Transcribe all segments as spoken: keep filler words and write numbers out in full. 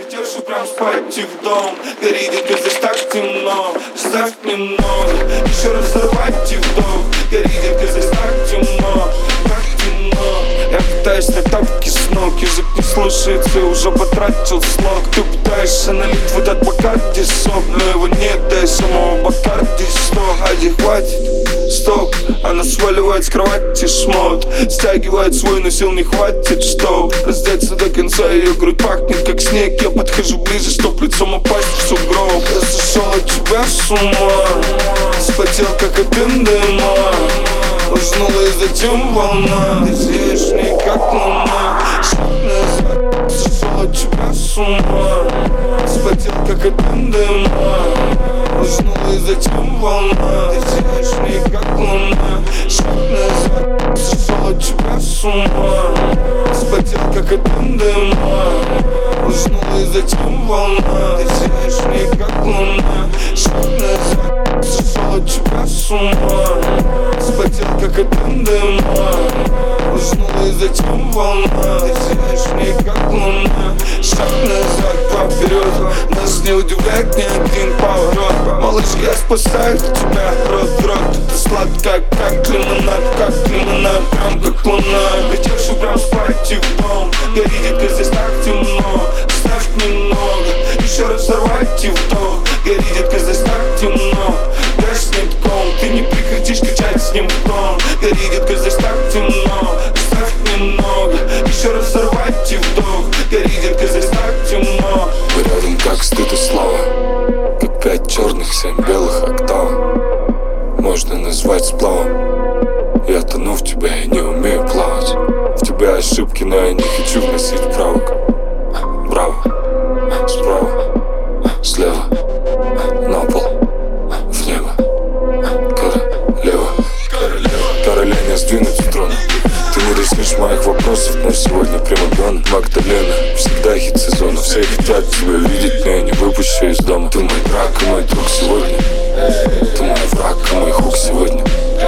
Летевший прям спать в дом. Горит, где здесь так темно. Ставь немного, еще раз взорвать вдох. Горит, где здесь так темно. Так темно. Я пытаюсь снять тапки с ног. Язык не слушается и уже потратил слог. Ты пытаешься налить в этот Бакарди сок, но его нет, да и самого Бакарди сто. Ади, хватит, стоп. Она сваливает с кровати шмот. Стягивает свой, но сил не хватит, чтоб раздеться до конца. Ее грудь пахнет как снег. Я подхожу ближе, чтоб лицом упасть в сугроб. Я сошел от тебя с ума, вспотел как от эндема. Уснула и затем волна. Ты сияешь в ней как луна. Шаг назад, сошел от тебя с ума, вспотел как от эндема. Уснула и затем волна. Ты сияешь в ней как луна. Шаг назад, сошел от тебя с ума, вспотел как от эндема. Уснула и затем волна. Ты сияешь в ней как луна. Шаг назад, сошел от тебя с ума, вспотел как от эндема. Уснула и затем волна. Ты сияешь в ней как луна. Шаг назад, два вперед. Нас не удивляет ни один поворот. Малышка, я спасаю тебя рот в рот. Ты сладкая, как лимонад, как лимонад, прям как луна. Летевший прям спать в дом. Горит, где здесь так темно. Ставь немного, еще раз взорвать вдох. Горит, где здесь так темно. Дашь нитком, ты не прекратишь кричать с ним в тон. Горит, где здесь так темно. Ставь немного, еще раз взорвать вдох. Горит, где здесь так темно. Мы рядом как стыд и слава, как пять черных, семь белых октав. Можно назвать сплавом. Я тону в тебя и не умею плавать. В тебя ошибки, но я не хочу вносить правок. Браво, справа, слева, на пол, в небо. Королева, королева, сдвинуть с трона. Ты не решишь моих вопросов, но сегодня примадонна. Магдалена, всегда хит сезона. Все хотят тебя видеть, но я не выпущу из дома. Ты мой враг и мой друг сегодня. Ты мой враг и мой хук сегодня.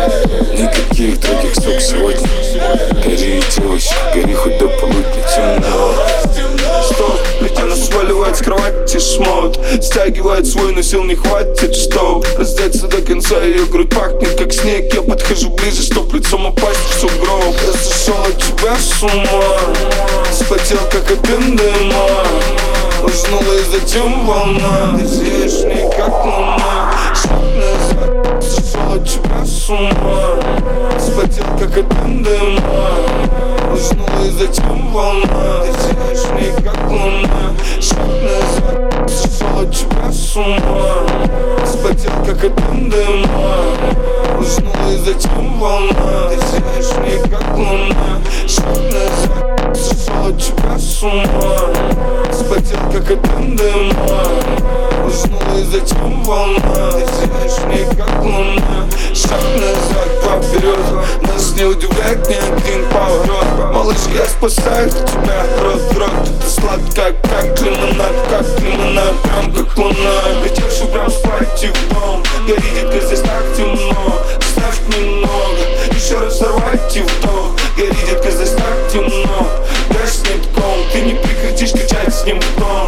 Никаких других сук сегодня. Гори, девочка, гори хоть до полудня, темно. Стоп, ведь она сваливает с кровати шмот. Стягивает свой, но сил не хватит, чтоб раздеться до конца. Ее грудь пахнет как снег. Я подхожу ближе, чтоб лицом упасть в сугроб. Я сошел от тебя с ума, вспотел как от эндема. Уснула и затем волна. Ты сияешь в ней как луна. Шаг назад, сошел от тебя с ума, вспотел как от эндема. Уснула и затем волна. Ты сияешь в ней как луна. Шаг назад, сошел от тебя с ума, вспотел как от эндема. Уснула и затем волна. Ты сияешь в ней как луна. Шаг назад, сошел от тебя с ума, вспотел как от эндема. Уснула и затем волна. Ты сияешь в ней как луна. Шаг назад, два вперед. Нас не удивляет ни один поворот. Малышка, я спасаю тебя рот в рот. Ты сладкая, как лимонад, как лимонад, прям как луна. Летевший прям спать в дом. Горит, где здесь так темно. Ставь немного, еще раз взорвать вдох. Горит, где здесь так темно. Дашь нитком, ты не прекратишь кричать с ним в тон.